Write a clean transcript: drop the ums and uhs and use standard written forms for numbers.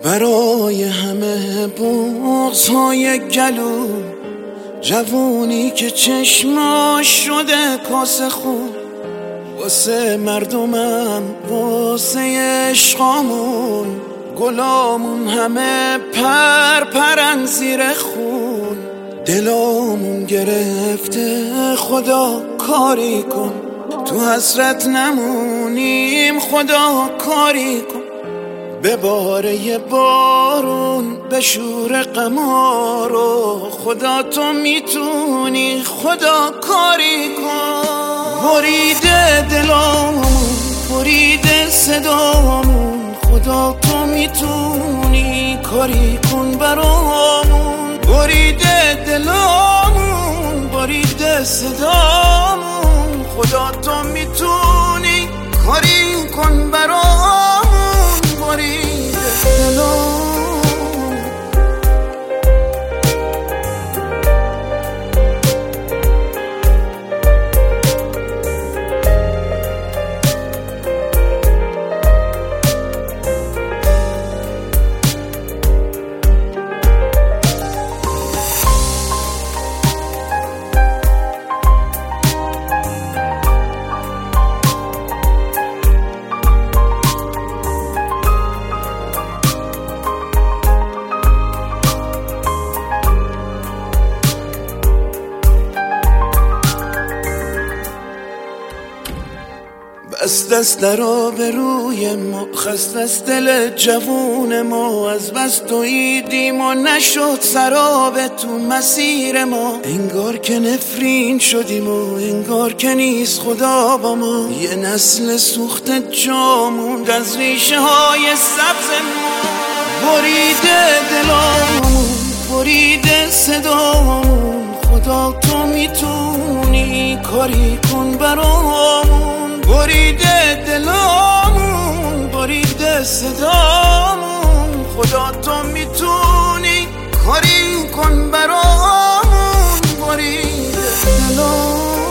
برای همه بغض‌های گلو، جوونی که چشماش شده کاسه خون، واسه مردمم واسه عشقامون، گلامون همه پرن زیر خون. دلامون گرفته خدا کاری کن، تو حسرت نمونیم خدا کاری کن. به باره بارون به شور قمارو، خدا تو میتونی خدا کاری کن. بریده دلامون بریده صدامون، خدا تو میتونی کاری کن برامون. بریده دلامون بریده صدامون، خدا تو میتونی کاری کن برامون. بریده دلامون بس دست در آبروی ما، خست از دل جوون ما. از بس دویدیم و نشد سراب تو مسیر ما. انگار که نفرین شدیم و انگار که نیست خدا با ما. یه نسل سوخت جامون از ریشه های سبز ما. بریده دلامون بریده صدامون، خدا تو میتونی کاری کن برامون. بریده دلامون بریده صدامون، خدا تو میتونی کاری کن برامون. بریده دلامون